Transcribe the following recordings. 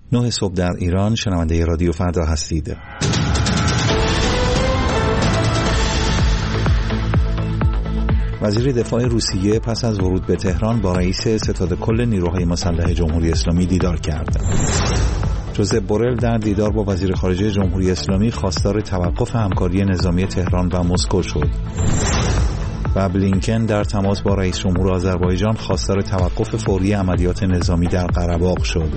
9 صبح در ایران. شنونده رادیو فردا هستید. وزیر دفاع روسیه پس از ورود به تهران با رئیس ستاد کل نیروهای مسلح جمهوری اسلامی دیدار کرد. جوزپ بورل در دیدار با وزیر خارجه جمهوری اسلامی خواستار توقف همکاری نظامی تهران و مسکو شد. و بلینکن در تماس با رئیس جمهور آذربایجان خواستار توقف فوری عملیات نظامی در قره‌باغ شد.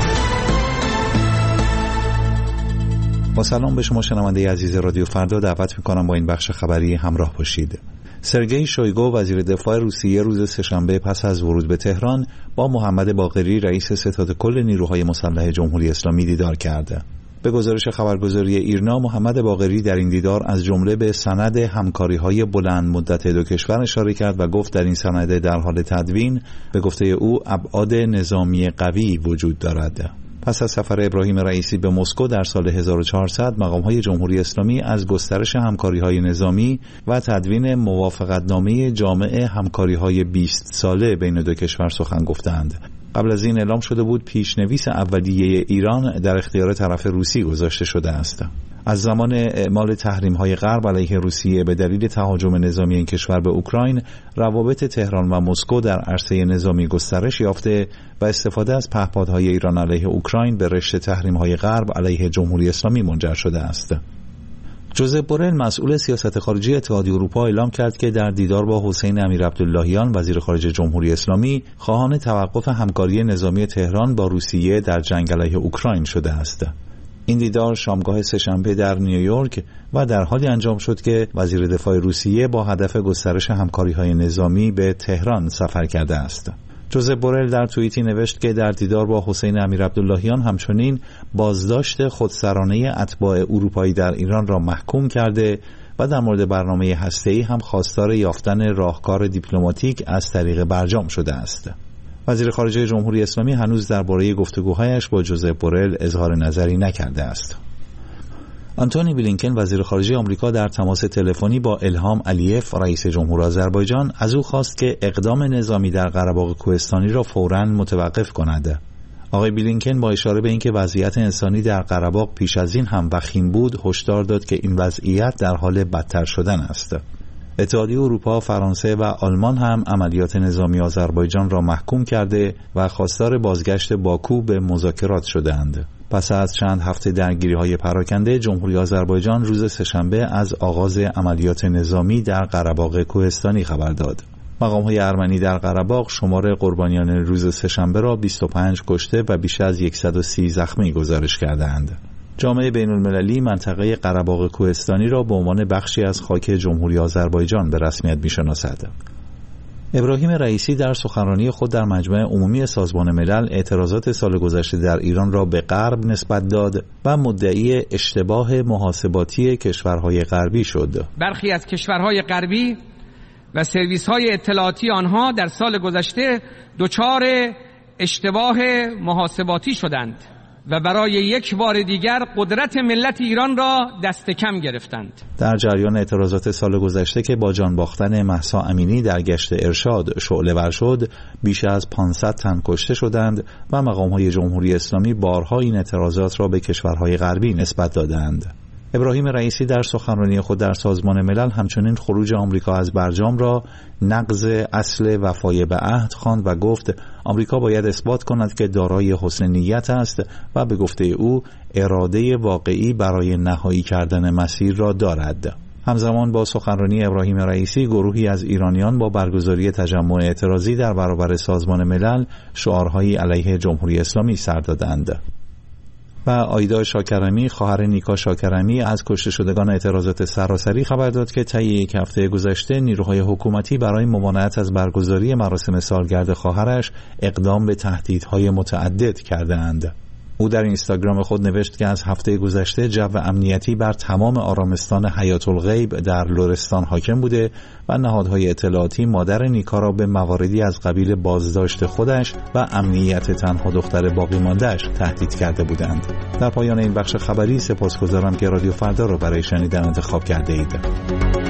با سلام به شما شنونده عزیز رادیو فردا، دعوت می‌کنم با این بخش خبری همراه باشید. سرگئی شویگو وزیر دفاع روسیه روز سه‌شنبه پس از ورود به تهران با محمد باقری رئیس ستاد کل نیروهای مسلح جمهوری اسلامی دیدار کرد. به گزارش خبرگزاری ایرنا، محمد باقری در این دیدار از جمله به سند همکاری‌های بلند مدت دو کشور اشاره کرد و گفت در این سند در حال تدوین به گفته او ابعاد نظامی قوی وجود دارد. پس از سفر ابراهیم رئیسی به مسکو در سال 1400 مقام‌های جمهوری اسلامی از گسترش همکاری‌های نظامی و تدوین موافقتنامه جامع همکاری‌های 20 ساله بین دو کشور سخن گفتند. قبل از این اعلام شده بود پیشنویس اولیه ایران در اختیار طرف روسی گذاشته شده است. از زمان اعمال تحریم‌های غرب علیه روسیه به دلیل تهاجم نظامی این کشور به اوکراین، روابط تهران و مسکو در عرصه نظامی گسترش یافته و استفاده از پهپادهای ایران علیه اوکراین به رشته تحریم‌های غرب علیه جمهوری اسلامی منجر شده است. جوزپ بورل مسئول سیاست خارجی اتحادیه اروپا اعلام کرد که در دیدار با حسین امیرعبداللهیان وزیر خارجه جمهوری اسلامی خواهان توقف همکاری نظامی تهران با روسیه در جنگ علیه اوکراین شده است. این دیدار شامگاه سه‌شنبه در نیویورک و در حالی انجام شد که وزیر دفاع روسیه با هدف گسترش همکاری‌های نظامی به تهران سفر کرده است. جوزپ بورل در توییتی نوشت که در دیدار با حسین امیرعبداللهیان همچنین بازداشت خودسرانه اتباع اروپایی در ایران را محکوم کرده و در مورد برنامه هسته‌ای هم خواستار یافتن راهکار دیپلماتیک از طریق برجام شده است. وزیر خارجه جمهوری اسلامی هنوز درباره گفتگوهایش با جوزپ بورل اظهار نظری نکرده است. آنتونی بلینکن وزیر خارجه آمریکا در تماس تلفنی با الهام علیف رئیس جمهور آذربایجان از او خواست که اقدام نظامی در قره‌باغ کوهستانی را فوراً متوقف کند. آقای بلینکن با اشاره به اینکه وضعیت انسانی در قره‌باغ پیش از این هم وخیم بود، هشدار داد که این وضعیت در حال بدتر شدن است. اتحادیه اروپا، فرانسه و آلمان هم عملیات نظامی آذربایجان را محکوم کرده و خواستار بازگشت باکو به مذاکرات شده‌اند. پس از چند هفته درگیری‌های پراکنده، جمهوری آذربایجان روز سه‌شنبه از آغاز عملیات نظامی در قره‌باغ کوهستانی خبر داد. مقام‌های ارمنی در قره‌باغ شمار قربانیان روز سه‌شنبه را 25 کشته و بیش از 130 زخمی گزارش کردند. جامعه بین‌المللی منطقه قره‌باغ کوهستانی را به عنوان بخشی از خاک جمهوری آذربایجان به رسمیت می‌شناسد. ابراهیم رئیسی در سخنرانی خود در مجمع عمومی سازمان ملل اعتراضات سال گذشته در ایران را به غرب نسبت داد و مدعی اشتباه محاسباتی کشورهای غربی شد. برخی از کشورهای غربی و سرویس‌های اطلاعاتی آنها در سال گذشته دچار اشتباه محاسباتی شدند و برای یک بار دیگر قدرت ملت ایران را دست کم گرفتند. در جریان اعتراضات سال گذشته که با جان باختن مهسا امینی در گشت ارشاد شعله‌ور شد، بیش از 500 تن کشته شدند و مقام‌های جمهوری اسلامی بارها این اعتراضات را به کشورهای غربی نسبت دادند. ابراهیم رئیسی در سخنرانی خود در سازمان ملل همچنین خروج آمریکا از برجام را نقض اصل وفای به عهد خواند و گفت آمریکا باید اثبات کند که دارای حسن نیت است و به گفته او اراده واقعی برای نهایی کردن مسیر را دارد. همزمان با سخنرانی ابراهیم رئیسی، گروهی از ایرانیان با برگزاری تجمع اعتراضی در برابر سازمان ملل شعارهایی علیه جمهوری اسلامی سر دادند. و آیدا شاکرمی، خواهر نیکا شاکرمی، از کشته شدگان اعتراضات سراسری خبر داد که طی یک هفته گذشته نیروهای حکومتی برای ممانعت از برگزاری مراسم سالگرد خواهرش اقدام به تهدیدهای متعدد کرده‌اند. او در اینستاگرام خود نوشت که از هفته گذشته جو امنیتی بر تمام آرامستان حیات الغیب در لرستان حاکم بوده و نهادهای اطلاعاتی مادر نیکا را به مواردی از قبیل بازداشت خودش و امنیت تنها دختر باقی مانده‌اش تهدید کرده بودند. در پایان این بخش خبری سپاسگزارم که رادیو فردا را برای شنیدن انتخاب کرده اید.